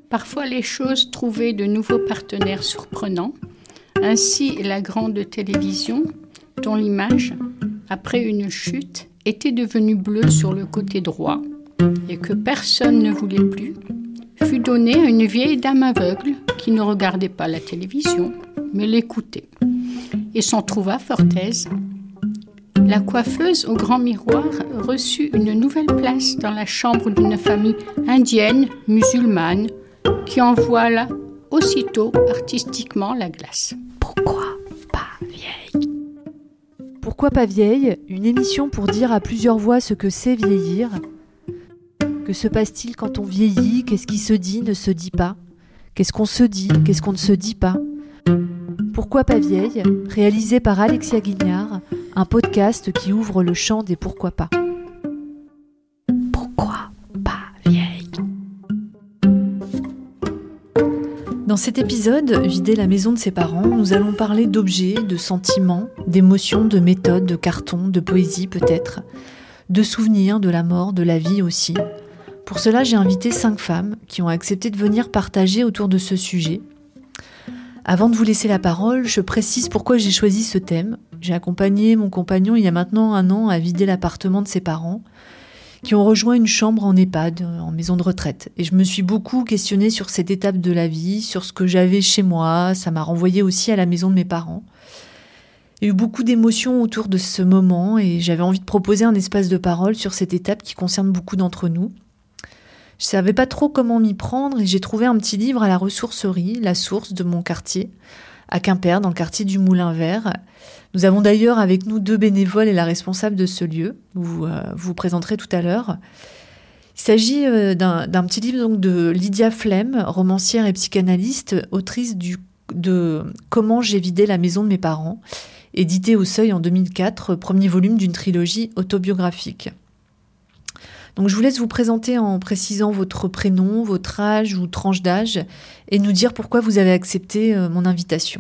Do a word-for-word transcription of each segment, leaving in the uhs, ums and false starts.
parfois les choses trouvaient de nouveaux partenaires surprenants. Ainsi, la grande télévision, dont l'image, après une chute, était devenue bleue sur le côté droit et que personne ne voulait plus, fut donnée à une vieille dame aveugle qui ne regardait pas la télévision, mais l'écoutait, et s'en trouva fort aise. La coiffeuse au grand miroir reçut une nouvelle place dans la chambre d'une famille indienne, musulmane, qui en voila aussitôt artistiquement la glace. Pourquoi pas vieille ? Pourquoi pas vieille ? Une émission pour dire à plusieurs voix ce que c'est vieillir. Que se passe-t-il quand on vieillit ? Qu'est-ce qui se dit, ne se dit pas ? Qu'est-ce qu'on se dit ? Qu'est-ce qu'on ne se dit pas ? Pourquoi pas vieille ? Réalisé par Alexia Guignard, un podcast qui ouvre le champ des pourquoi pas. Pourquoi pas vieille ? Dans cet épisode, Vider la maison de ses parents, nous allons parler d'objets, de sentiments, d'émotions, de méthodes, de cartons, de poésie peut-être, de souvenirs, de la mort, de la vie aussi. Pour cela, j'ai invité cinq femmes qui ont accepté de venir partager autour de ce sujet. Avant de vous laisser la parole, je précise pourquoi j'ai choisi ce thème. J'ai accompagné mon compagnon il y a maintenant un an à vider l'appartement de ses parents, qui ont rejoint une chambre en EHPAD, en maison de retraite. Et je me suis beaucoup questionnée sur cette étape de la vie, sur ce que j'avais chez moi. Ça m'a renvoyée aussi à la maison de mes parents. Il y a eu beaucoup d'émotions autour de ce moment et j'avais envie de proposer un espace de parole sur cette étape qui concerne beaucoup d'entre nous. Je ne savais pas trop comment m'y prendre et j'ai trouvé un petit livre à la ressourcerie, La Source de mon quartier, à Quimper, dans le quartier du Moulin Vert. Nous avons d'ailleurs avec nous deux bénévoles et la responsable de ce lieu, vous euh, vous présenterez tout à l'heure. Il s'agit euh, d'un, d'un petit livre donc, de Lydia Flem, romancière et psychanalyste, autrice du, de « Comment j'ai vidé la maison de mes parents », édité au Seuil en deux mille quatre, premier volume d'une trilogie autobiographique. Donc je vous laisse vous présenter en précisant votre prénom, votre âge ou tranche d'âge et nous dire pourquoi vous avez accepté euh, mon invitation.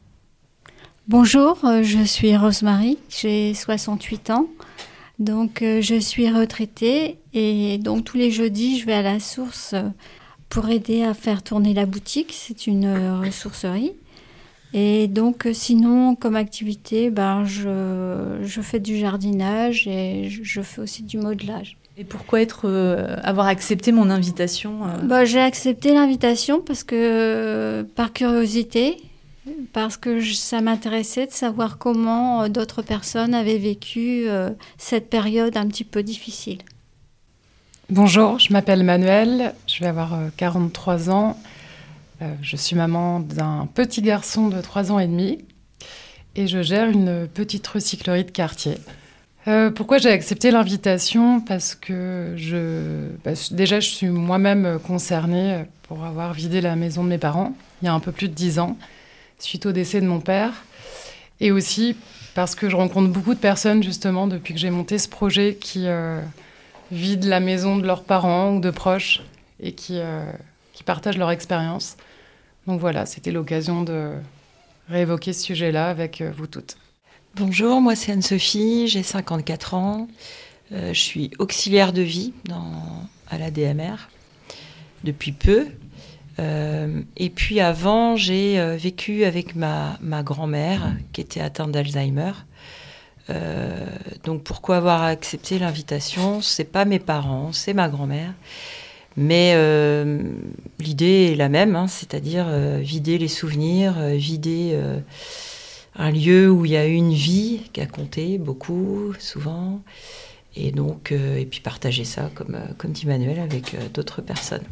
Bonjour, je suis Rosemary, j'ai soixante-huit ans, donc euh, je suis retraitée et donc tous les jeudis je vais à la source pour aider à faire tourner la boutique, c'est une euh, ressourcerie. Et donc euh, sinon comme activité, ben, je, je fais du jardinage et je, je fais aussi du modelage. Et pourquoi être, euh, avoir accepté mon invitation euh... bah, J'ai accepté l'invitation parce que, euh, par curiosité, parce que je, ça m'intéressait de savoir comment euh, d'autres personnes avaient vécu euh, cette période un petit peu difficile. Bonjour, je m'appelle Manuelle, je vais avoir euh, quarante-trois ans. Euh, je suis maman d'un petit garçon de trois ans et demi et je gère une petite recyclerie de quartier. Euh, pourquoi j'ai accepté l'invitation ? Parce que je, bah, déjà, je suis moi-même concernée pour avoir vidé la maison de mes parents il y a un peu plus de dix ans, suite au décès de mon père. Et aussi parce que je rencontre beaucoup de personnes, justement, depuis que j'ai monté ce projet, qui euh, vident la maison de leurs parents ou de proches et qui, euh, qui partagent leur expérience. Donc voilà, c'était l'occasion de réévoquer ce sujet-là avec vous toutes. Bonjour, moi c'est Anne-Sophie, j'ai cinquante-quatre ans, euh, je suis auxiliaire de vie dans, à la D M R depuis peu. Euh, et puis avant, j'ai euh, vécu avec ma, ma grand-mère qui était atteinte d'Alzheimer. Euh, donc pourquoi avoir accepté l'invitation ? C'est pas mes parents, c'est ma grand-mère. Mais euh, l'idée est la même, hein, c'est-à-dire euh, vider les souvenirs, euh, vider... Euh, un lieu où il y a eu une vie qui a compté beaucoup, souvent, et donc euh, et puis partager ça, comme, euh, comme dit Manuel, avec euh, d'autres personnes.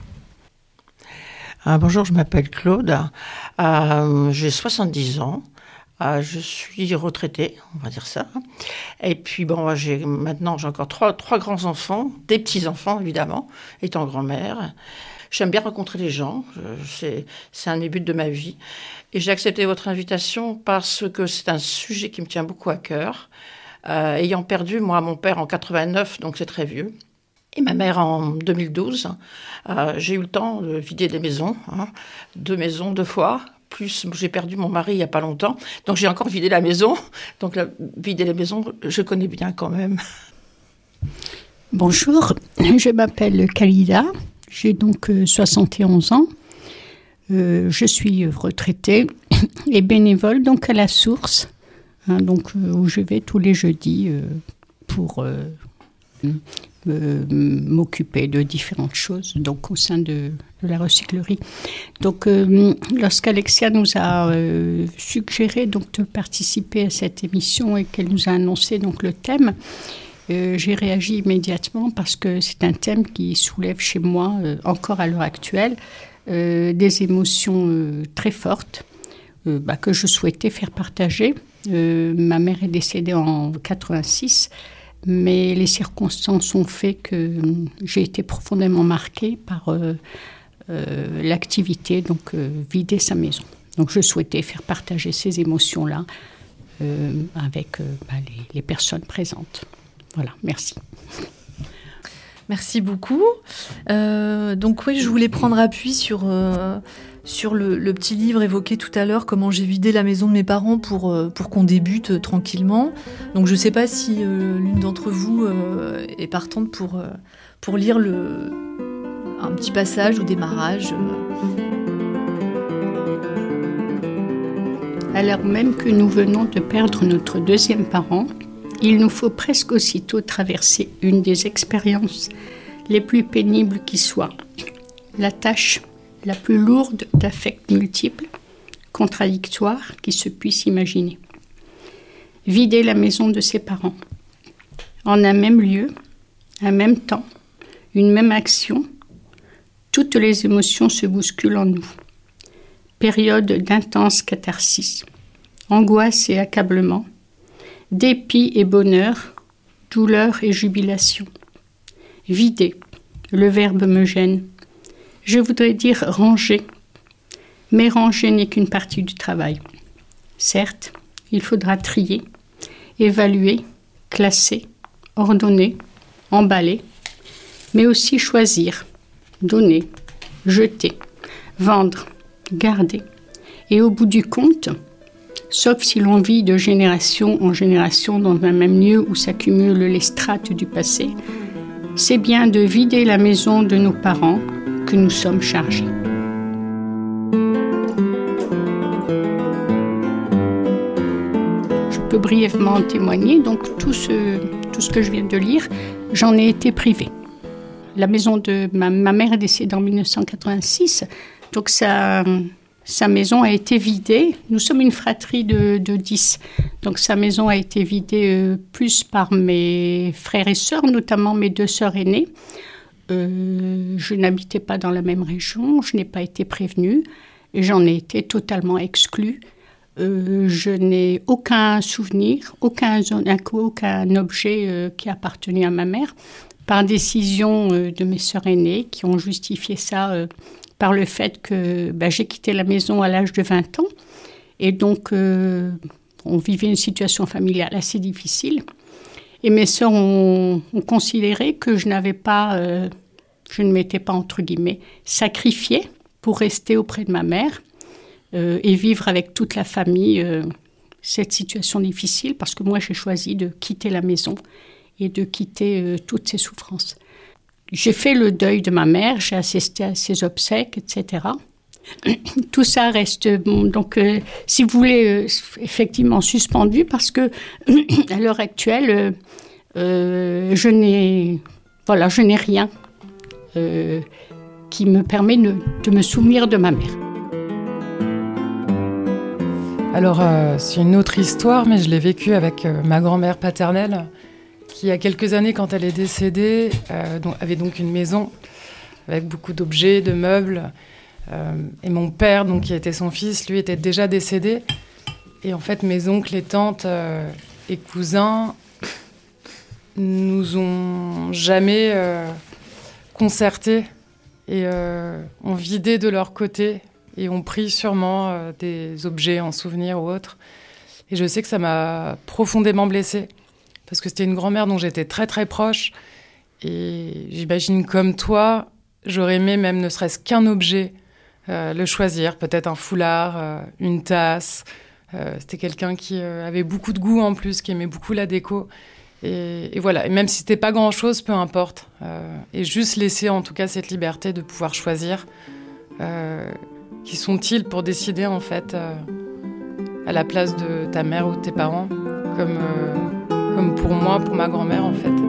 Ah, bonjour, je m'appelle Claude, euh, j'ai soixante-dix ans, euh, je suis retraitée, on va dire ça, et puis bon, j'ai, maintenant j'ai encore trois, trois grands-enfants, des petits-enfants évidemment, étant grand-mère. J'aime bien rencontrer les gens, c'est, c'est un des buts de ma vie. Et j'ai accepté votre invitation parce que c'est un sujet qui me tient beaucoup à cœur. Euh, ayant perdu, moi, mon père en quatre-vingt-neuf, donc c'est très vieux, et ma mère en deux mille douze, euh, j'ai eu le temps de vider des maisons, hein, deux maisons, deux fois. Plus, j'ai perdu mon mari il n'y a pas longtemps, donc j'ai encore vidé la maison. Donc la, vider les maisons, je connais bien quand même. Bonjour, je m'appelle Khalida. J'ai donc soixante et onze ans. Euh, je suis retraitée et bénévole donc à la source, hein, donc, euh, où je vais tous les jeudis euh, pour euh, euh, m'occuper de différentes choses donc, au sein de, de la recyclerie. Donc, euh, lorsqu'Alexia nous a euh, suggéré donc, de participer à cette émission et qu'elle nous a annoncé donc, le thème, euh, j'ai réagi immédiatement parce que c'est un thème qui soulève chez moi, euh, encore à l'heure actuelle, Euh, des émotions euh, très fortes euh, bah, que je souhaitais faire partager. Euh, ma mère est décédée en quatre-vingt-six, mais les circonstances ont fait que euh, j'ai été profondément marquée par euh, euh, l'activité, donc euh, vider sa maison. Donc je souhaitais faire partager ces émotions-là euh, avec euh, bah, les, les personnes présentes. Voilà, merci. Merci beaucoup. Euh, donc oui, je voulais prendre appui sur, euh, sur le, le petit livre évoqué tout à l'heure, comment j'ai vidé la maison de mes parents pour, euh, pour qu'on débute euh, tranquillement. Donc je ne sais pas si euh, l'une d'entre vous euh, est partante pour, euh, pour lire le, un petit passage au démarrage. Alors même que nous venons de perdre notre deuxième parent, il nous faut presque aussitôt traverser une des expériences les plus pénibles qui soient, la tâche la plus lourde d'affects multiples, contradictoires qui se puisse imaginer. Vider la maison de ses parents. En un même lieu, un même temps, une même action, toutes les émotions se bousculent en nous. Période d'intense catharsis, angoisse et accablement, dépit et bonheur, douleur et jubilation. Vider, le verbe me gêne. Je voudrais dire ranger, mais ranger n'est qu'une partie du travail. Certes, il faudra trier, évaluer, classer, ordonner, emballer, mais aussi choisir, donner, jeter, vendre, garder. Et au bout du compte, sauf si l'on vit de génération en génération dans un même lieu où s'accumulent les strates du passé, c'est bien de vider la maison de nos parents que nous sommes chargés. Je peux brièvement en témoigner, donc tout ce, tout ce que je viens de lire, j'en ai été privée. La maison de ma, ma mère est décédée en dix-neuf cent quatre-vingt-six, donc ça... Sa maison a été vidée. Nous sommes une fratrie de, de dix. Donc, sa maison a été vidée euh, plus par mes frères et sœurs, notamment mes deux sœurs aînées. Euh, je n'habitais pas dans la même région. Je n'ai pas été prévenue. Et j'en ai été totalement exclue. Euh, je n'ai aucun souvenir, aucun, aucun objet euh, qui appartenait à ma mère, par décision euh, de mes sœurs aînées qui ont justifié ça euh, par le fait que bah, j'ai quitté la maison à l'âge de vingt ans. Et donc, euh, on vivait une situation familiale assez difficile. Et mes sœurs ont, ont considéré que je n'avais pas, euh, je ne m'étais pas, entre guillemets, sacrifiée pour rester auprès de ma mère euh, et vivre avec toute la famille euh, cette situation difficile, parce que moi, j'ai choisi de quitter la maison et de quitter euh, toutes ces souffrances. J'ai fait le deuil de ma mère, j'ai assisté à ses obsèques, et cetera. Tout ça reste, bon, donc, euh, si vous voulez, euh, effectivement suspendu, parce que à l'heure actuelle, euh, euh, je n'ai, voilà, je n'ai rien euh, qui me permet de, de me souvenir de ma mère. Alors, euh, c'est une autre histoire, mais je l'ai vécue avec euh, ma grand-mère paternelle, qui, il y a quelques années, quand elle est décédée, euh, donc, avait donc une maison avec beaucoup d'objets, de meubles. Euh, et mon père, donc, qui était son fils, lui, était déjà décédé. Et en fait, mes oncles et tantes euh, et cousins nous ont jamais euh, concertés et euh, ont vidé de leur côté et ont pris sûrement euh, des objets en souvenir ou autres. Et je sais que ça m'a profondément blessée, parce que c'était une grand-mère dont j'étais très très proche. Et j'imagine comme toi, j'aurais aimé même ne serait-ce qu'un objet euh, le choisir, peut-être un foulard, euh, une tasse. Euh, c'était quelqu'un qui euh, avait beaucoup de goût en plus, qui aimait beaucoup la déco. Et, et voilà, et même si c'était pas grand-chose, peu importe. Euh, et juste laisser en tout cas cette liberté de pouvoir choisir. Euh, qui sont-ils pour décider en fait euh, à la place de ta mère ou de tes parents, comme, euh, comme pour moi, pour ma grand-mère en fait.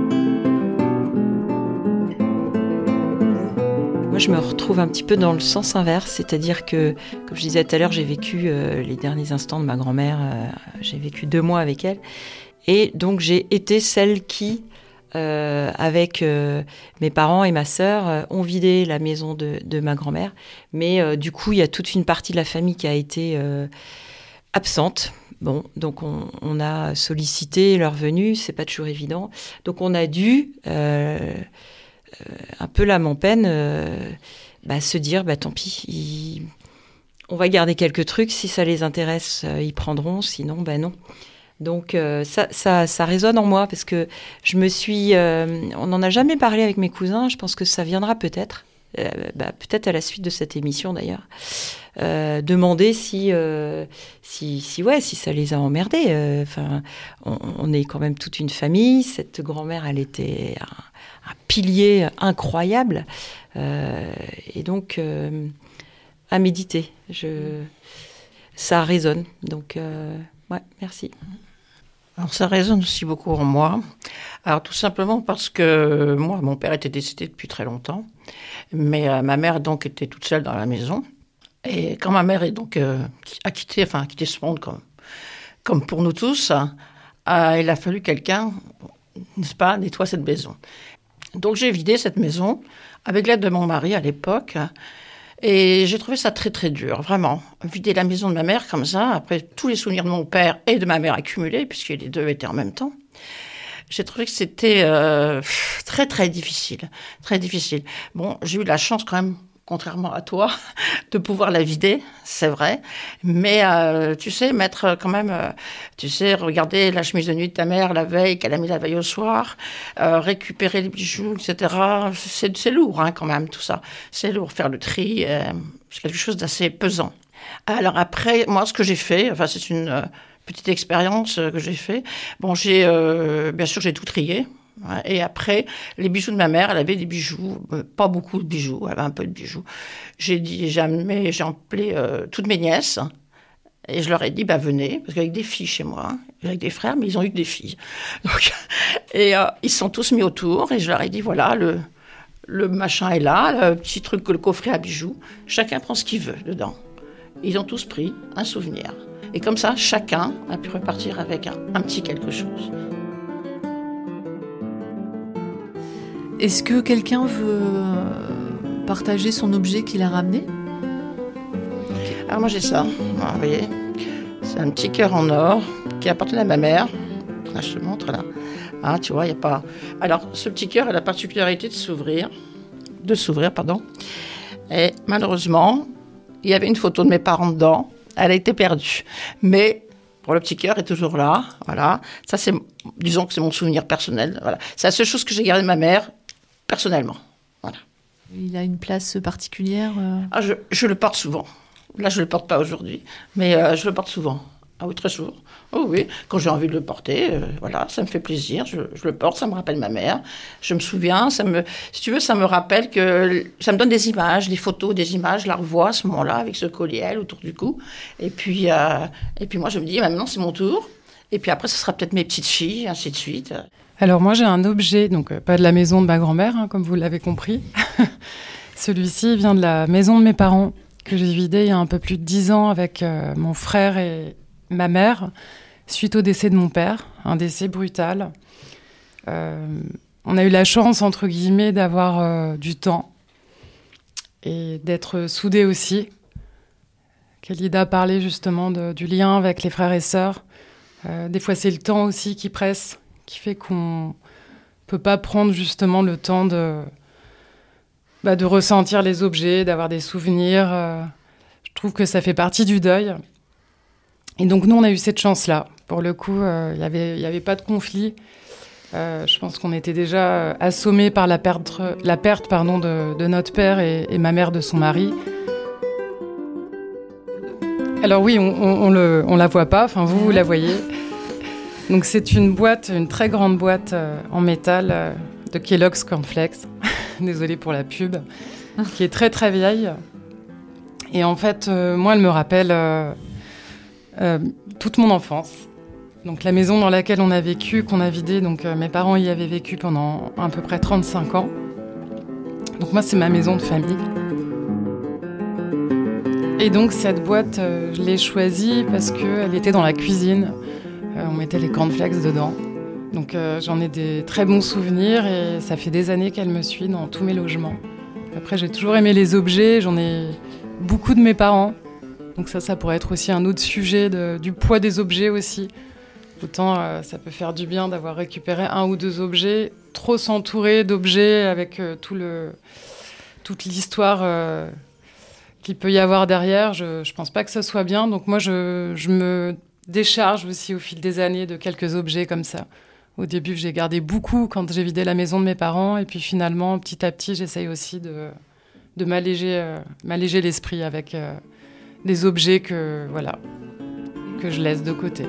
Moi, je me retrouve un petit peu dans le sens inverse, c'est-à-dire que, comme je disais tout à l'heure, j'ai vécu euh, les derniers instants de ma grand-mère, euh, j'ai vécu deux mois avec elle, et donc j'ai été celle qui, euh, avec euh, mes parents et ma sœur, euh, ont vidé la maison de, de ma grand-mère, mais euh, du coup, il y a toute une partie de la famille qui a été euh, absente. Bon, donc on, on a sollicité leur venue, c'est pas toujours évident, donc on a dû... Euh, Euh, un peu l'âme en peine, euh, bah, se dire, bah, tant pis, ils... on va garder quelques trucs, si ça les intéresse, euh, ils prendront, sinon, bah, non. Donc euh, ça, ça, ça résonne en moi, parce que je me suis... Euh, on n'en a jamais parlé avec mes cousins, je pense que ça viendra peut-être, euh, bah, peut-être à la suite de cette émission d'ailleurs, euh, demander si, euh, si, si, ouais, si ça les a emmerdés. Euh, on, on est quand même toute une famille, cette grand-mère, elle était... Un, un pilier incroyable, euh, et donc euh, à méditer. Je, ça résonne, donc euh, ouais, merci. Alors ça résonne aussi beaucoup en moi. Alors tout simplement parce que moi, mon père était décédé depuis très longtemps, mais euh, ma mère donc était toute seule dans la maison. Et quand ma mère est donc euh, a quitté, enfin a quitté ce monde comme comme pour nous tous, euh, il a fallu quelqu'un, n'est-ce pas, nettoie cette maison. Donc j'ai vidé cette maison avec l'aide de mon mari à l'époque et j'ai trouvé ça très très dur, vraiment. Vider la maison de ma mère comme ça, après tous les souvenirs de mon père et de ma mère accumulés, puisque les deux étaient en même temps, j'ai trouvé que c'était euh, très très difficile, très difficile. Bon, j'ai eu la chance quand même, contrairement à toi, de pouvoir la vider, c'est vrai. Mais euh, tu sais, mettre quand même, euh, tu sais, regarder la chemise de nuit de ta mère la veille, qu'elle a mis la veille au soir, euh, récupérer les bijoux, et cetera. C'est, c'est lourd hein, quand même, tout ça. C'est lourd, faire le tri, euh, c'est quelque chose d'assez pesant. Alors après, moi, ce que j'ai fait, enfin, c'est une euh, petite expérience que j'ai fait. Bon, j'ai, euh, bien sûr, j'ai tout trié. Et après, les bijoux de ma mère, elle avait des bijoux, euh, pas beaucoup de bijoux, elle avait un peu de bijoux. J'ai dit, jamais, j'ai appelé euh, toutes mes nièces et je leur ai dit, bah venez, parce qu'avec des filles chez moi, hein, avec des frères, mais ils ont eu que des filles. Donc, et euh, ils se sont tous mis autour et je leur ai dit, voilà, le, le machin est là, le petit truc, le coffret à bijoux, chacun prend ce qu'il veut dedans. Ils ont tous pris un souvenir. Et comme ça, chacun a pu repartir avec un, un petit quelque chose. Est-ce que quelqu'un veut partager son objet qu'il a ramené ? Alors moi j'ai ça, vous voyez, c'est un petit cœur en or qui appartenait à ma mère. Là je te montre là. Ah tu vois, il y a pas. Alors ce petit cœur a la particularité de s'ouvrir, de s'ouvrir pardon. Et malheureusement, il y avait une photo de mes parents dedans. Elle a été perdue, mais pour le petit cœur est toujours là. Voilà, ça c'est, disons que c'est mon souvenir personnel. Voilà, c'est la seule chose que j'ai gardée de ma mère. Personnellement, voilà. Il a une place particulière euh... ah, je, je le porte souvent. Là, je ne le porte pas aujourd'hui, mais euh, je le porte souvent. Ah oui, très souvent. Oh oui, quand j'ai envie de le porter, euh, voilà, ça me fait plaisir. Je, je le porte, ça me rappelle ma mère. Je me souviens, ça me, si tu veux, ça me rappelle que ça me donne des images, des photos, des images. Je la revois à ce moment-là avec ce collier autour du cou. Et puis, euh, et puis moi, je me dis, maintenant, c'est mon tour. Et puis après, ce sera peut-être mes petites filles, ainsi de suite. Alors moi j'ai un objet, donc euh, pas de la maison de ma grand-mère, hein, comme vous l'avez compris. Celui-ci vient de la maison de mes parents, que j'ai vidée il y a un peu plus de dix ans avec euh, mon frère et ma mère, suite au décès de mon père, un décès brutal. Euh, on a eu la chance, entre guillemets, d'avoir euh, du temps et d'être soudés aussi. Khalida parlait justement de, du lien avec les frères et sœurs. Euh, des fois c'est le temps aussi qui presse, qui fait qu'on ne peut pas prendre justement le temps de, bah, de ressentir les objets, d'avoir des souvenirs. Euh, je trouve que ça fait partie du deuil. Et donc nous, on a eu cette chance-là. Pour le coup, il euh, n'y avait, y avait pas de conflit. Euh, je pense qu'on était déjà assommés par la perte, la perte pardon, de, de notre père et, et ma mère de son mari. Alors oui, on, on, on, le, on la voit pas, enfin vous, vous la voyez. Donc c'est une boîte, une très grande boîte euh, en métal euh, de Kellogg's Cornflakes, désolée pour la pub, qui est très très vieille. Et en fait, euh, moi, elle me rappelle euh, euh, toute mon enfance. Donc la maison dans laquelle on a vécu, qu'on a vidée, donc euh, mes parents y avaient vécu pendant à peu près trente-cinq ans. Donc moi, c'est ma maison de famille. Et donc cette boîte, euh, je l'ai choisie parce qu'elle était dans la cuisine. Euh, on mettait les cornflakes dedans. Donc euh, j'en ai des très bons souvenirs et ça fait des années qu'elle me suit dans tous mes logements. Après, j'ai toujours aimé les objets, j'en ai beaucoup de mes parents. Donc ça, ça pourrait être aussi un autre sujet de, du poids des objets aussi. Autant euh, ça peut faire du bien d'avoir récupéré un ou deux objets, trop s'entourer d'objets avec euh, tout le, toute l'histoire euh, qu'il peut y avoir derrière. Je ne pense pas que ça soit bien. Donc moi, je, je me décharge aussi au fil des années de quelques objets comme ça. Au début, j'ai gardé beaucoup quand j'ai vidé la maison de mes parents. Et puis finalement, petit à petit, j'essaye aussi de, de m'alléger, euh, m'alléger l'esprit avec euh, des objets que, voilà, que je laisse de côté.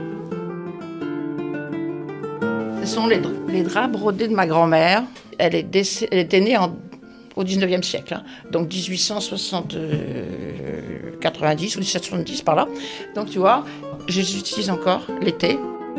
Ce sont les, les draps brodés de ma grand-mère. Elle, est décé- elle était née en, au dix-neuvième siècle, hein. Donc dix-huit cent soixante, euh, quatre-vingt-dix ou dix-sept cent soixante-dix par là. Donc tu vois, je les utilise encore l'été.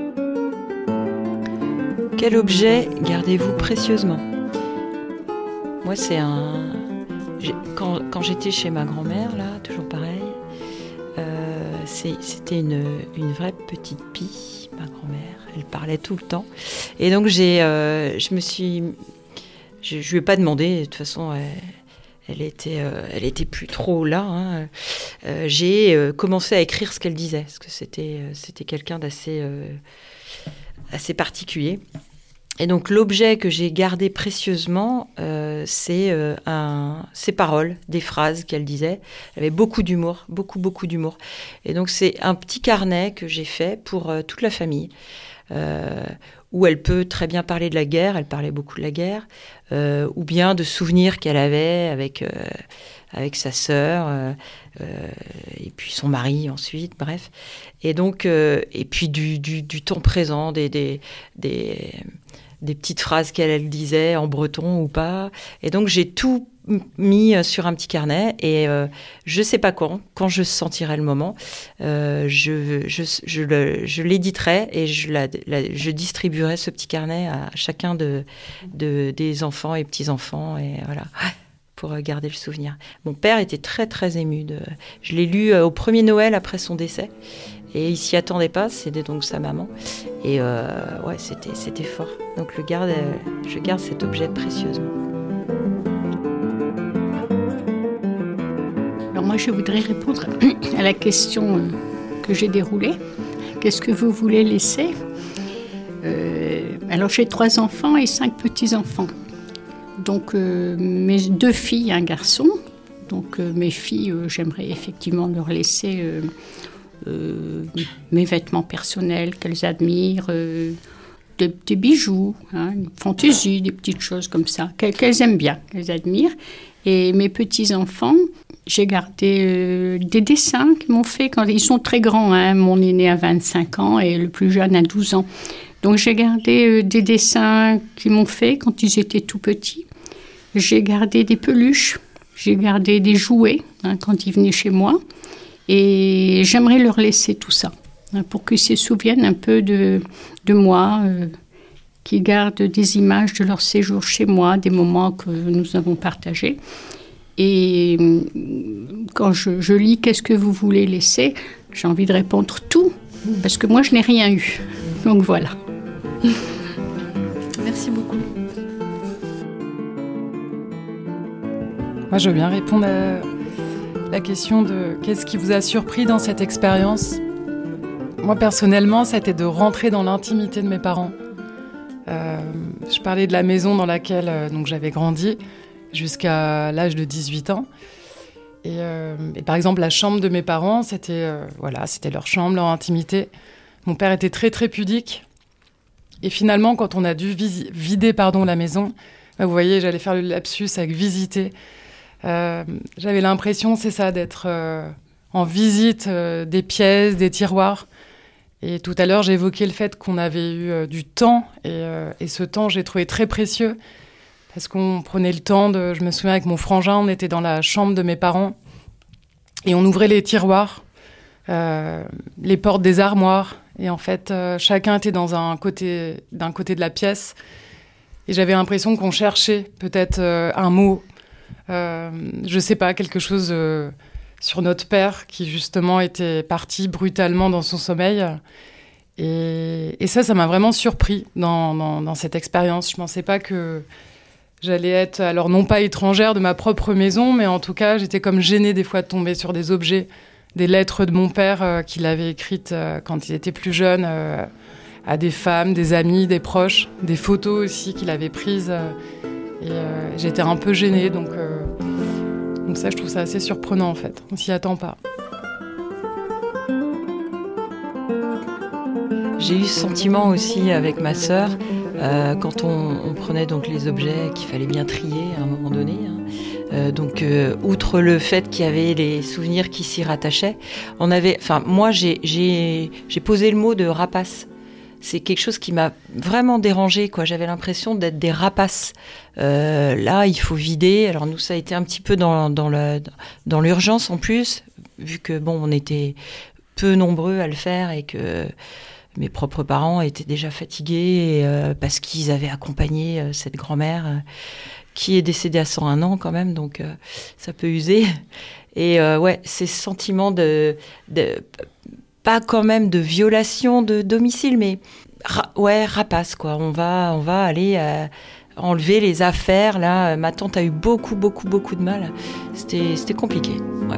Quel objet gardez-vous précieusement ? Moi, c'est un... J'ai... Quand, quand j'étais chez ma grand-mère, là, toujours pareil, euh, c'est, c'était une, une vraie petite pie, ma grand-mère. Elle parlait tout le temps. Et donc, j'ai, euh, je me suis... Je ne lui ai pas demandé. De toute façon, elle, elle, était, euh, elle était plus trop là. Hein. Euh, j'ai euh, commencé à écrire ce qu'elle disait. Parce que c'était, euh, c'était quelqu'un d'assez euh, assez particulier. Et donc, l'objet que j'ai gardé précieusement, euh, c'est euh, un, ses paroles, des phrases qu'elle disait. Elle avait beaucoup d'humour, beaucoup, beaucoup d'humour. Et donc, c'est un petit carnet que j'ai fait pour euh, toute la famille. Euh, où elle peut très bien parler de la guerre, elle parlait beaucoup de la guerre, euh, ou bien de souvenirs qu'elle avait avec, euh, avec sa sœur, euh, euh, et puis son mari ensuite, bref. Et donc, euh, et puis du, du, du temps présent, des, des, des, des petites phrases qu'elle elle disait en breton ou pas. Et donc, j'ai tout mis sur un petit carnet et euh, je sais pas quand, quand je sentirai le moment, euh, je, je, je, le, je l'éditerai et je, la, la, je distribuerai ce petit carnet à chacun de, de, des enfants et petits-enfants et voilà, pour garder le souvenir. Mon père était très très ému. De, je l'ai lu au premier Noël après son décès et il s'y attendait pas, c'était donc sa maman et euh, ouais, c'était, c'était fort. Donc le garde, je garde cet objet précieusement. Alors moi, je voudrais répondre à la question que j'ai déroulée. Qu'est-ce que vous voulez laisser ? euh, Alors, j'ai trois enfants et cinq petits-enfants. Donc, euh, mes deux filles et un garçon. Donc, euh, mes filles, euh, j'aimerais effectivement leur laisser euh, euh, mes vêtements personnels qu'elles admirent, euh, des petits bijoux, hein, une fantaisie, des petites choses comme ça, qu'elles, qu'elles aiment bien, qu'elles admirent. Et mes petits-enfants, j'ai gardé euh, des dessins qu'ils m'ont fait quand ils sont très grands. Hein. Mon aîné a vingt-cinq ans et le plus jeune a douze ans. Donc j'ai gardé euh, des dessins qu'ils m'ont fait quand ils étaient tout petits. J'ai gardé des peluches, j'ai gardé des jouets hein, quand ils venaient chez moi. Et j'aimerais leur laisser tout ça hein, pour qu'ils se souviennent un peu de, de moi, euh, qu'ils gardent des images de leur séjour chez moi, des moments que nous avons partagés. Et quand je, je lis « Qu'est-ce que vous voulez laisser ?», j'ai envie de répondre tout, parce que moi, je n'ai rien eu. Donc voilà. Merci beaucoup. Moi, je veux bien répondre à la question de qu'est-ce qui vous a surpris dans cette expérience ? Moi, personnellement, ça a été de rentrer dans l'intimité de mes parents. Euh, je parlais de la maison dans laquelle euh, donc j'avais grandi jusqu'à l'âge de dix-huit ans. Et, euh, et par exemple, la chambre de mes parents, c'était, euh, voilà, c'était leur chambre, leur intimité. Mon père était très, très pudique. Et finalement, quand on a dû vis- vider pardon, la maison, bah, vous voyez, j'allais faire le lapsus avec visiter. Euh, j'avais l'impression, c'est ça, d'être euh, en visite euh, des pièces, des tiroirs. Et tout à l'heure, j'ai évoqué le fait qu'on avait eu euh, du temps. Et, euh, et ce temps, j'ai trouvé très précieux. Parce qu'on prenait le temps de... Je me souviens avec mon frangin, on était dans la chambre de mes parents. Et on ouvrait les tiroirs, euh, les portes des armoires. Et en fait, euh, chacun était dans un côté, d'un côté de la pièce. Et j'avais l'impression qu'on cherchait peut-être euh, un mot, euh, je sais pas, quelque chose euh, sur notre père qui justement était parti brutalement dans son sommeil. Et, et ça, ça m'a vraiment surpris dans, dans, dans cette expérience. Je pensais pas que j'allais être, alors non pas étrangère de ma propre maison, mais en tout cas, j'étais comme gênée des fois de tomber sur des objets, des lettres de mon père euh, qu'il avait écrites euh, quand il était plus jeune, euh, à des femmes, des amis, des proches, des photos aussi qu'il avait prises. Euh, et euh, j'étais un peu gênée, donc, euh, donc ça, je trouve ça assez surprenant en fait. On s'y attend pas. J'ai eu ce sentiment aussi avec ma sœur, euh, quand on, on prenait donc les objets qu'il fallait bien trier à un moment donné. Hein. Euh, donc, euh, outre le fait qu'il y avait les souvenirs qui s'y rattachaient, on avait, enfin, moi, j'ai, j'ai, j'ai posé le mot de rapace. C'est quelque chose qui m'a vraiment dérangée, quoi. J'avais l'impression d'être des rapaces. Euh, là, il faut vider. Alors nous, ça a été un petit peu dans, dans, le, dans l'urgence en plus, vu que bon, on était peu nombreux à le faire et que mes propres parents étaient déjà fatigués euh, parce qu'ils avaient accompagné euh, cette grand-mère euh, qui est décédée à cent un ans quand même, donc euh, ça peut user. Et euh, ouais, ces sentiments de, de pas quand même de violation de domicile, mais ra- ouais, rapace quoi. On va, on va aller euh, enlever les affaires là. Ma tante a eu beaucoup, beaucoup, beaucoup de mal. C'était, c'était compliqué. Ouais.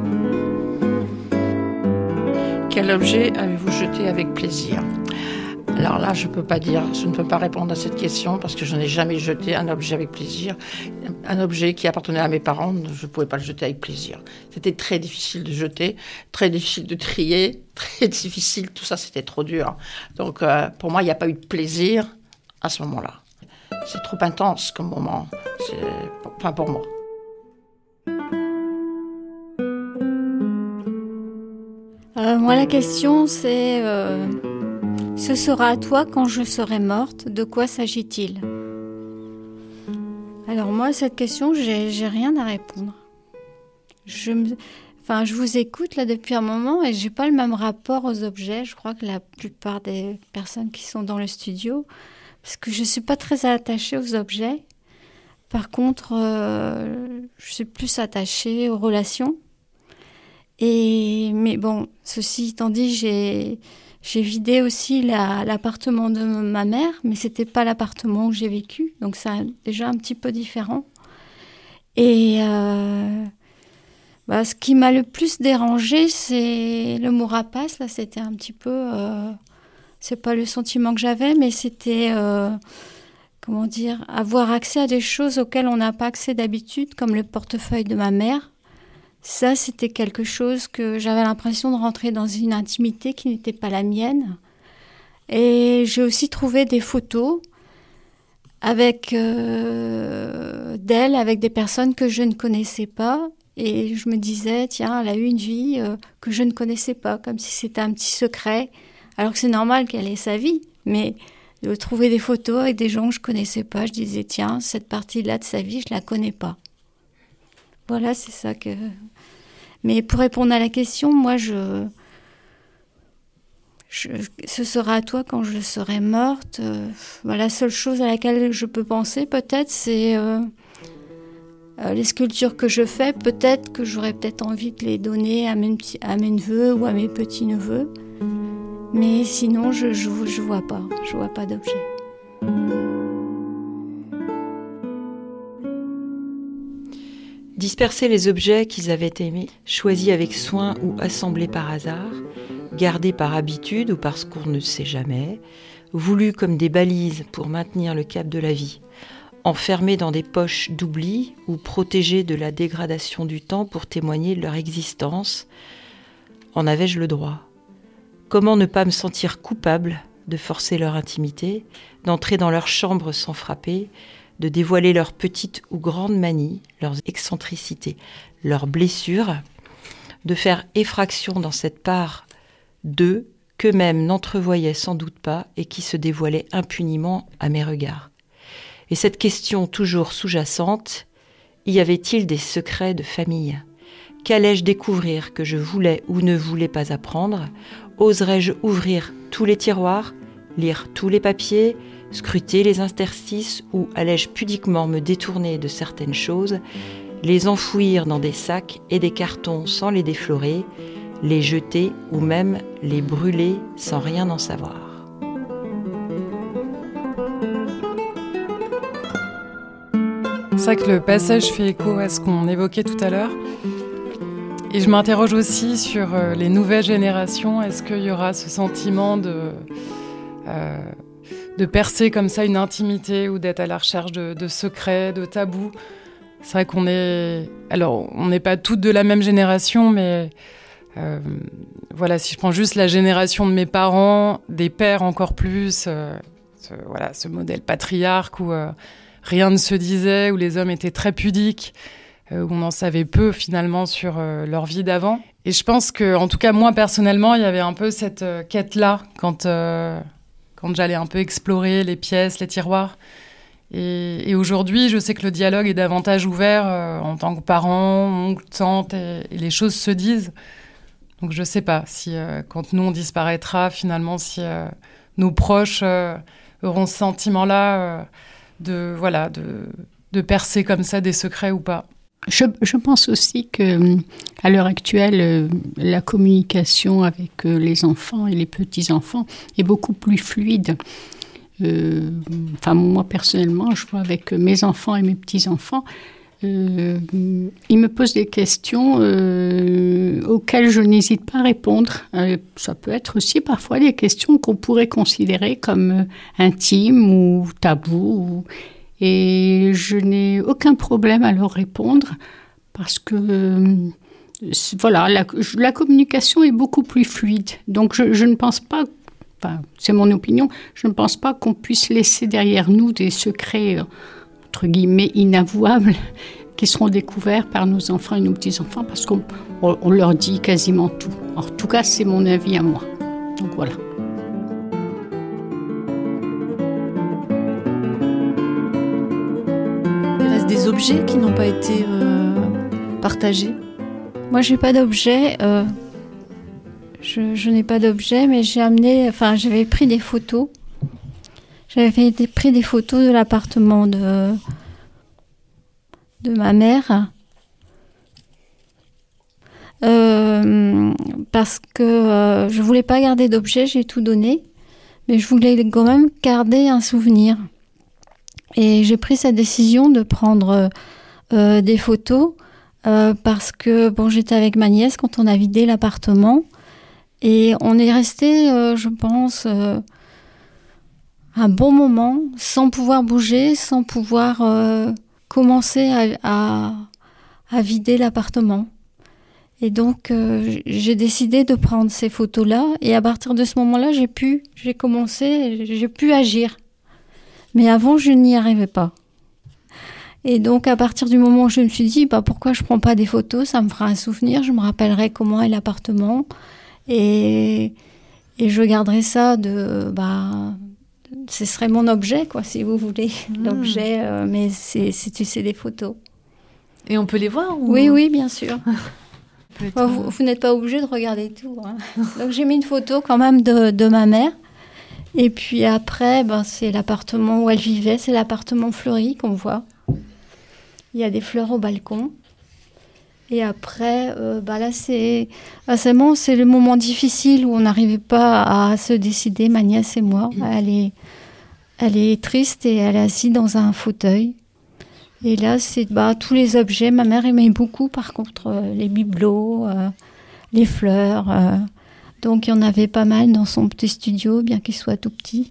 Quel objet avez-vous jeté avec plaisir ? Alors là, je peux pas dire, je ne peux pas répondre à cette question parce que je n'ai jamais jeté un objet avec plaisir. Un objet qui appartenait à mes parents, je ne pouvais pas le jeter avec plaisir. C'était très difficile de jeter, très difficile de trier, très difficile, tout ça c'était trop dur. Donc euh, pour moi, il n'y a pas eu de plaisir à ce moment-là. C'est trop intense comme moment, c'est, enfin pour moi. Euh, moi, la question, c'est euh, ce sera à toi quand je serai morte. De quoi s'agit-il ? Alors moi, cette question, j'ai, j'ai rien à répondre. Je, me, enfin, je vous écoute là depuis un moment et j'ai pas le même rapport aux objets. Je crois que la plupart des personnes qui sont dans le studio, parce que je suis pas très attachée aux objets. Par contre, euh, je suis plus attachée aux relations. Et, mais bon, ceci étant dit, j'ai, j'ai vidé aussi la, l'appartement de ma mère, mais c'était pas l'appartement où j'ai vécu, donc c'est déjà un petit peu différent. Et euh, bah, ce qui m'a le plus dérangée, c'est le mot rapace. Là, c'était un petit peu, euh, c'est pas le sentiment que j'avais, mais c'était, euh, comment dire, avoir accès à des choses auxquelles on n'a pas accès d'habitude, comme le portefeuille de ma mère. Ça, c'était quelque chose que j'avais l'impression de rentrer dans une intimité qui n'était pas la mienne. Et j'ai aussi trouvé des photos avec euh, d'elle, avec des personnes que je ne connaissais pas. Et je me disais, tiens, elle a eu une vie euh, que je ne connaissais pas, comme si c'était un petit secret. Alors que c'est normal qu'elle ait sa vie. Mais de trouver des photos avec des gens que je ne connaissais pas, je disais, tiens, cette partie-là de sa vie, je ne la connais pas. Voilà, c'est ça que... Mais pour répondre à la question, moi, je... je... ce sera à toi quand je serai morte. Euh... La seule chose à laquelle je peux penser, peut-être, c'est euh... Euh, les sculptures que je fais. Peut-être que j'aurais peut-être envie de les donner à mes, petits... à mes neveux ou à mes petits-neveux. Mais sinon, je je, je vois pas. Je vois pas d'objet. Disperser les objets qu'ils avaient aimés, choisis avec soin ou assemblés par hasard, gardés par habitude ou parce qu'on ne sait jamais, voulus comme des balises pour maintenir le cap de la vie, enfermés dans des poches d'oubli ou protégés de la dégradation du temps pour témoigner de leur existence. En avais-je le droit ? Comment ne pas me sentir coupable de forcer leur intimité, d'entrer dans leur chambre sans frapper, de dévoiler leurs petites ou grandes manies, leurs excentricités, leurs blessures, de faire effraction dans cette part d'eux qu'eux-mêmes n'entrevoyaient sans doute pas et qui se dévoilait impuniment à mes regards. Et cette question toujours sous-jacente, y avait-il des secrets de famille ? Qu'allais-je découvrir que je voulais ou ne voulais pas apprendre? Oserais-je ouvrir tous les tiroirs, lire tous les papiers, scruter les interstices, ou allais-je pudiquement me détourner de certaines choses, les enfouir dans des sacs et des cartons sans les déflorer, les jeter ou même les brûler sans rien en savoir? C'est vrai que le passage fait écho à ce qu'on évoquait tout à l'heure. Et je m'interroge aussi sur les nouvelles générations. Est-ce qu'il y aura ce sentiment de, euh, de percer comme ça une intimité ou d'être à la recherche de, de secrets, de tabous? C'est vrai qu'on est... Alors, on n'est pas toutes de la même génération, mais euh, voilà, si je prends juste la génération de mes parents, des pères encore plus, euh, ce, voilà, ce modèle patriarque où euh, rien ne se disait, où les hommes étaient très pudiques, euh, où on en savait peu finalement sur euh, leur vie d'avant. Et je pense que, en tout cas, moi personnellement, il y avait un peu cette euh, quête-là quand, euh, quand j'allais un peu explorer les pièces, les tiroirs. Et, et aujourd'hui, je sais que le dialogue est davantage ouvert euh, en tant que parent, oncle, tante, et, et les choses se disent. Donc je ne sais pas si, euh, quand nous, on disparaîtra, finalement, si euh, nos proches euh, auront ce sentiment-là euh, de, voilà, de, de percer comme ça des secrets ou pas. Je, je pense aussi qu'à l'heure actuelle, la communication avec les enfants et les petits-enfants est beaucoup plus fluide. Euh, enfin, moi, personnellement, je vois avec mes enfants et mes petits-enfants, euh, ils me posent des questions euh, auxquelles je n'hésite pas à répondre. Euh, ça peut être aussi parfois des questions qu'on pourrait considérer comme euh, intimes ou tabous. Ou... Et je n'ai aucun problème à leur répondre parce que euh, voilà, la, la communication est beaucoup plus fluide. Donc, je, je ne pense pas... Enfin, c'est mon opinion, je ne pense pas qu'on puisse laisser derrière nous des secrets, entre guillemets, inavouables, qui seront découverts par nos enfants et nos petits-enfants, parce qu'on on, on leur dit quasiment tout. En tout cas, c'est mon avis à moi. Donc voilà. Il reste des objets qui n'ont pas été euh, partagés. Moi, j'ai pas d'objet. Euh... Je, je n'ai pas d'objet, mais j'ai amené, enfin, j'avais pris des photos. J'avais des, pris des photos de l'appartement de, de ma mère. Euh, parce que euh, je voulais pas garder d'objet, j'ai tout donné. Mais je voulais quand même garder un souvenir. Et j'ai pris cette décision de prendre euh, des photos euh, parce que, bon, j'étais avec ma nièce quand on a vidé l'appartement. Et on est resté, euh, je pense, euh, un bon moment, sans pouvoir bouger, sans pouvoir euh, commencer à, à, à vider l'appartement. Et donc, euh, j'ai décidé de prendre ces photos-là. Et à partir de ce moment-là, j'ai pu, j'ai commencé, j'ai pu agir. Mais avant, je n'y arrivais pas. Et donc, à partir du moment où je me suis dit, bah, pourquoi je ne prends pas des photos? Ça me fera un souvenir, je me rappellerai comment est l'appartement. Et, et je garderai ça de, bah, ce serait mon objet, quoi, si vous voulez, mmh. l'objet, euh, mais c'est, c'est, c'est des photos. Et on peut les voir ou... Oui, oui, bien sûr. Bon, vous, vous n'êtes pas obligé de regarder tout. Hein. Donc j'ai mis une photo quand même de, de ma mère. Et puis après, ben, c'est l'appartement où elle vivait, c'est l'appartement fleuri qu'on voit. Il y a des fleurs au balcon. Et après, euh, bah là, c'est, bah c'est, bon, c'est le moment difficile où on n'arrivait pas à se décider, ma nièce et moi. Elle est, elle est triste et elle est assise dans un fauteuil. Et là, c'est bah, tous les objets. Ma mère aimait beaucoup, par contre, euh, les bibelots, euh, les fleurs. Euh, donc, il y en avait pas mal dans son petit studio, bien qu'il soit tout petit.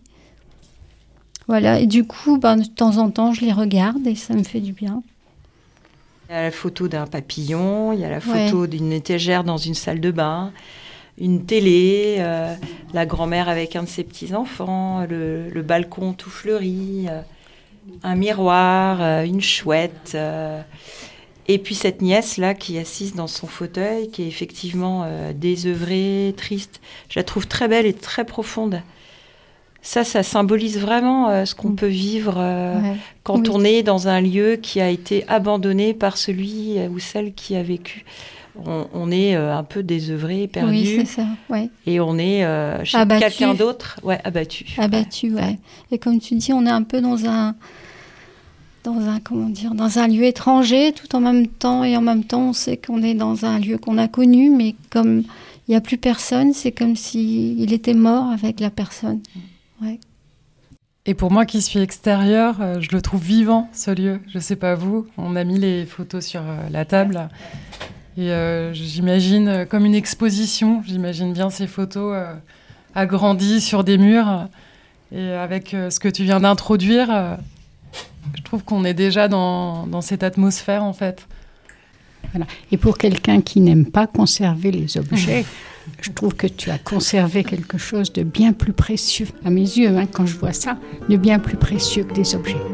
Voilà. Et du coup, bah, de temps en temps, je les regarde et ça me fait du bien. Il y a la photo d'un papillon, il y a la photo ouais. d'une étagère dans une salle de bain, une télé, euh, la grand-mère avec un de ses petits-enfants, le, le balcon tout fleuri, euh, un miroir, euh, une chouette. Euh, et puis cette nièce-là qui est assise dans son fauteuil, qui est effectivement euh, désœuvrée, triste. Je la trouve très belle et très profonde. Ça, ça symbolise vraiment euh, ce qu'on mmh. peut vivre euh, ouais. quand oui. on est dans un lieu qui a été abandonné par celui ou celle qui a vécu. On, on est euh, un peu désœuvré, perdu. Oui, c'est ça, ouais. Et on est euh, chez abattu. quelqu'un d'autre, ouais, abattu. Abattu, ouais. ouais. Et comme tu dis, on est un peu dans un, dans un, comment dire, dans un lieu étranger, tout en même temps, et en même temps, on sait qu'on est dans un lieu qu'on a connu, mais comme il n'y a plus personne, c'est comme s'il était mort avec la personne. Ouais. Et pour moi qui suis extérieure, euh, je le trouve vivant, ce lieu. Je ne sais pas vous, on a mis les photos sur euh, la table. Et euh, j'imagine euh, comme une exposition, j'imagine bien ces photos euh, agrandies sur des murs. Et avec euh, ce que tu viens d'introduire, euh, je trouve qu'on est déjà dans, dans cette atmosphère, en fait. Voilà. Et pour quelqu'un qui n'aime pas conserver les objets, je trouve que tu as conservé quelque chose de bien plus précieux, à mes yeux, hein, quand je vois ça, de bien plus précieux que des objets.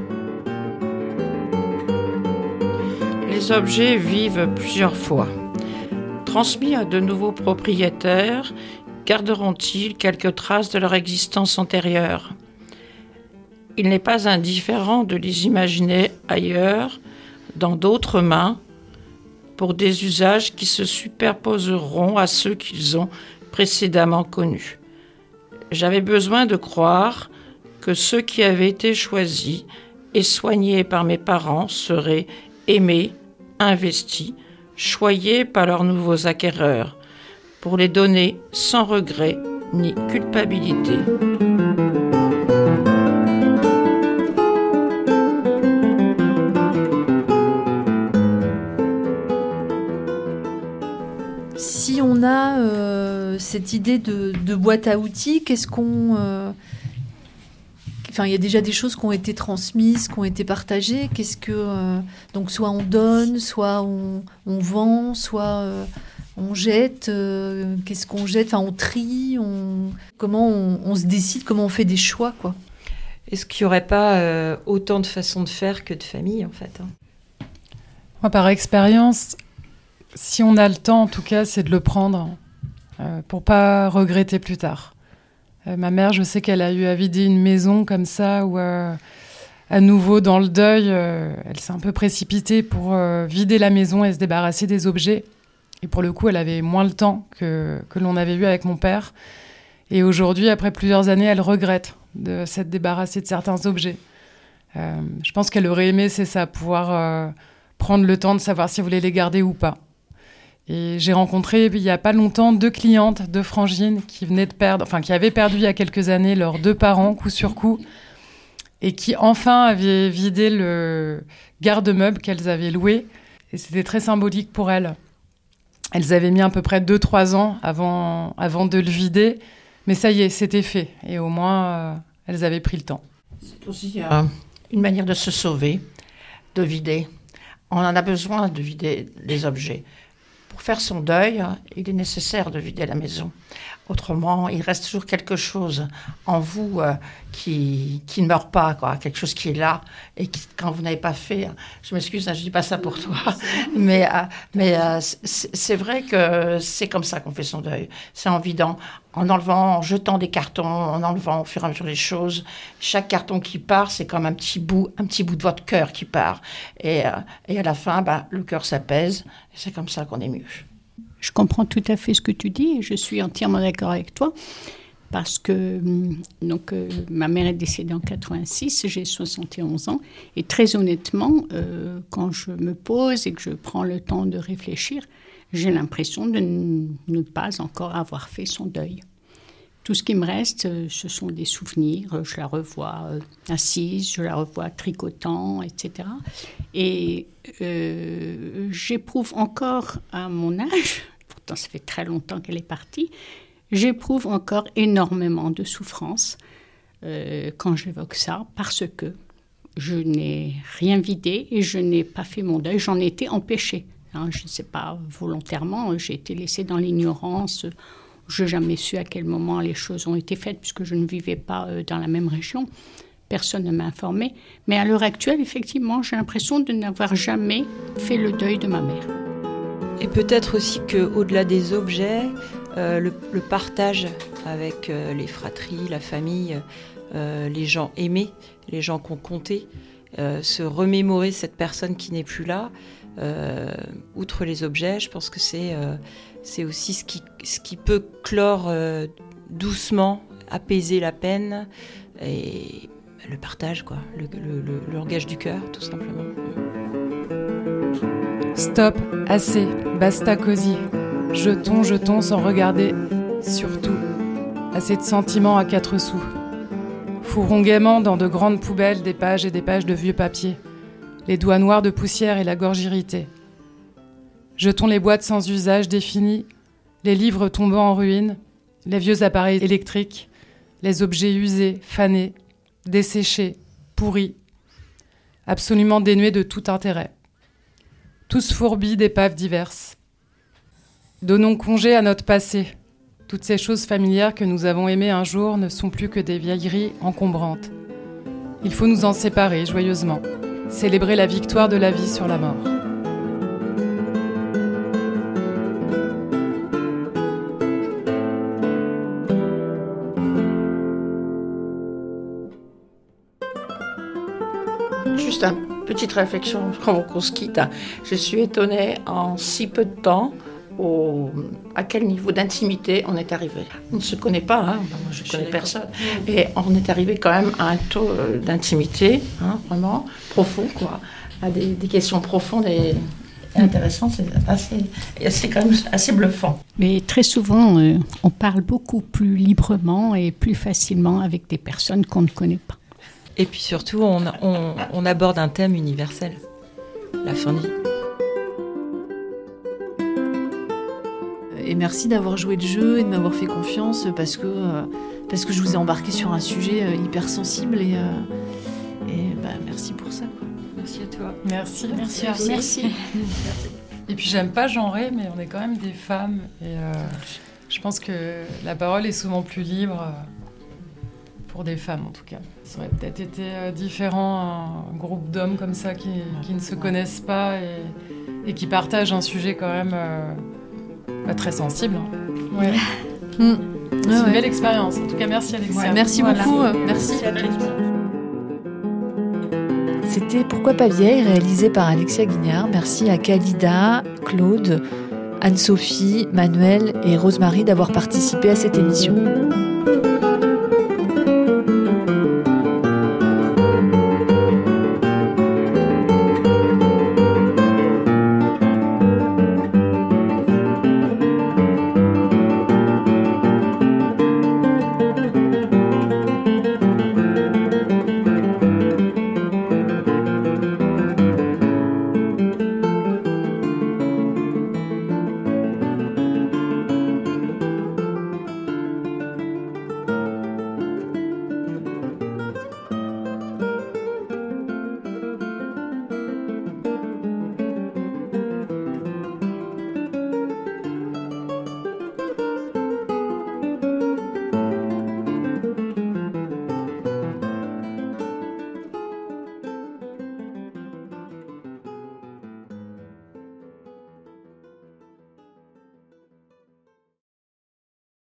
Les objets vivent plusieurs fois. Transmis à de nouveaux propriétaires, garderont-ils quelques traces de leur existence antérieure ? Il n'est pas indifférent de les imaginer ailleurs, dans d'autres mains, pour des usages qui se superposeront à ceux qu'ils ont précédemment connus. J'avais besoin de croire que ceux qui avaient été choisis et soignés par mes parents seraient aimés, investis, choyés par leurs nouveaux acquéreurs, pour les donner sans regret ni culpabilité. Si on a euh, cette idée de, de boîte à outils, qu'est-ce qu'on... Euh... Enfin, il y a déjà des choses qui ont été transmises, qui ont été partagées. Qu'est-ce que... Euh... Donc, soit on donne, soit on, on vend, soit euh, on jette. Euh... Qu'est-ce qu'on jette ? Enfin, on trie. On... Comment on, on se décide ? Comment on fait des choix, quoi ? Est-ce qu'il n'y aurait pas euh, autant de façons de faire que de familles, en fait, hein ? Moi, par expérience... Si on a le temps, en tout cas, c'est de le prendre euh, pour pas regretter plus tard. Euh, ma mère, je sais qu'elle a eu à vider une maison comme ça, où euh, à nouveau dans le deuil, euh, elle s'est un peu précipitée pour euh, vider la maison et se débarrasser des objets. Et pour le coup, elle avait moins le temps que, que l'on avait eu avec mon père. Et aujourd'hui, après plusieurs années, elle regrette de s'être débarrassée de certains objets. Euh, je pense qu'elle aurait aimé, c'est ça, pouvoir euh, prendre le temps de savoir si elle voulait les garder ou pas. Et j'ai rencontré, il n'y a pas longtemps, deux clientes, deux frangines qui venaient de perdre, enfin, qui avaient perdu il y a quelques années leurs deux parents, coup sur coup, et qui enfin avaient vidé le garde-meuble qu'elles avaient loué. Et c'était très symbolique pour elles. Elles avaient mis à peu près deux trois ans avant, avant de le vider, mais ça y est, c'était fait. Et au moins, euh, elles avaient pris le temps. C'est aussi euh, une manière de se sauver, de vider. On en a besoin de vider les objets. Pour faire son deuil, il est nécessaire de vider la maison. Autrement, il reste toujours quelque chose en vous euh, qui, qui ne meurt pas, quoi. Quelque chose qui est là et qui, quand vous n'avez pas fait... Je m'excuse, hein, je ne dis pas ça pour toi. Mais, euh, mais euh, c'est, c'est vrai que c'est comme ça qu'on fait son deuil. C'est en vidant, en enlevant, en jetant des cartons, en enlevant au fur et à mesure les choses. Chaque carton qui part, c'est comme un petit bout, un petit bout de votre cœur qui part. Et, euh, et à la fin, bah, le cœur s'apaise. Et c'est comme ça qu'on est mieux. Je comprends tout à fait ce que tu dis et je suis entièrement d'accord avec toi parce que donc, euh, ma mère est décédée en quatre-vingt-six, j'ai soixante et onze ans et très honnêtement, euh, quand je me pose et que je prends le temps de réfléchir, j'ai l'impression de n- ne pas encore avoir fait son deuil. Tout ce qui me reste, euh, ce sont des souvenirs. Je la revois euh, assise, je la revois tricotant, et cetera. Et euh, j'éprouve encore à mon âge, pourtant ça fait très longtemps qu'elle est partie, j'éprouve encore énormément de souffrance euh, quand j'évoque ça, parce que je n'ai rien vidé et je n'ai pas fait mon deuil, j'en ai été empêchée. Hein, je ne sais pas volontairement, j'ai été laissée dans l'ignorance. Je n'ai jamais su à quel moment les choses ont été faites, puisque je ne vivais pas euh, dans la même région. Personne ne m'a informée. Mais à l'heure actuelle, effectivement, j'ai l'impression de n'avoir jamais fait le deuil de ma mère. Et peut-être aussi qu'au-delà des objets, euh, le, le partage avec euh, les fratries, la famille, euh, les gens aimés, les gens qu'on comptait, euh, se remémorer cette personne qui n'est plus là. Euh, outre les objets, je pense que c'est, euh, c'est aussi ce qui, ce qui peut clore euh, doucement, apaiser la peine et le partage, quoi, le, le, le, le langage du cœur, tout simplement. Stop, assez, basta cosy. Jetons, jetons sans regarder, surtout. Assez de sentiments à quatre sous. Fourrons gaiement dans de grandes poubelles des pages et des pages de vieux papier. Les doigts noirs de poussière et la gorge irritée. Jetons les boîtes sans usage définies, les livres tombant en ruine, les vieux appareils électriques, les objets usés, fanés, desséchés, pourris, absolument dénués de tout intérêt. Tous fourbis d'épaves diverses. Donnons congé à notre passé. Toutes ces choses familières que nous avons aimées un jour ne sont plus que des vieilleries encombrantes. Il faut nous en séparer joyeusement. Célébrer la victoire de la vie sur la mort. Juste une petite réflexion avant qu'on se quitte. Je suis étonnée en si peu de temps au, à quel niveau d'intimité on est arrivé. On ne se connaît pas, hein. Moi, je ne connais personne. Et on est arrivé quand même à un taux d'intimité, hein, vraiment profond, quoi, à des, des questions profondes et intéressantes. C'est, assez, c'est quand même assez bluffant. Mais très souvent, euh, on parle beaucoup plus librement et plus facilement avec des personnes qu'on ne connaît pas. Et puis surtout, on, on, on aborde un thème universel, la fin de vie. Et merci d'avoir joué le jeu et de m'avoir fait confiance parce que, euh, parce que je vous ai embarqué sur un sujet euh, hyper sensible et, euh, et bah, merci pour ça, quoi. Merci à toi. Merci. Merci. Merci. Merci. Et puis j'aime pas genrer, mais on est quand même des femmes. Et euh, je pense que la parole est souvent plus libre euh, pour des femmes, en tout cas. Ça aurait peut-être été euh, différent, un groupe d'hommes comme ça qui, qui ne se connaissent pas et, et qui partagent un sujet quand même euh, bah, très sensible. Hein. Ouais. Mmh. C'est ouais, une ouais. belle expérience. En tout cas, merci Alexia. Ouais, merci Voilà. beaucoup. euh, merci. C'était Pourquoi pas vieille, réalisé par Alexia Guignard. Merci à Khalida, Claude, Anne-Sophie, Manuel et Rosemary d'avoir participé à cette émission.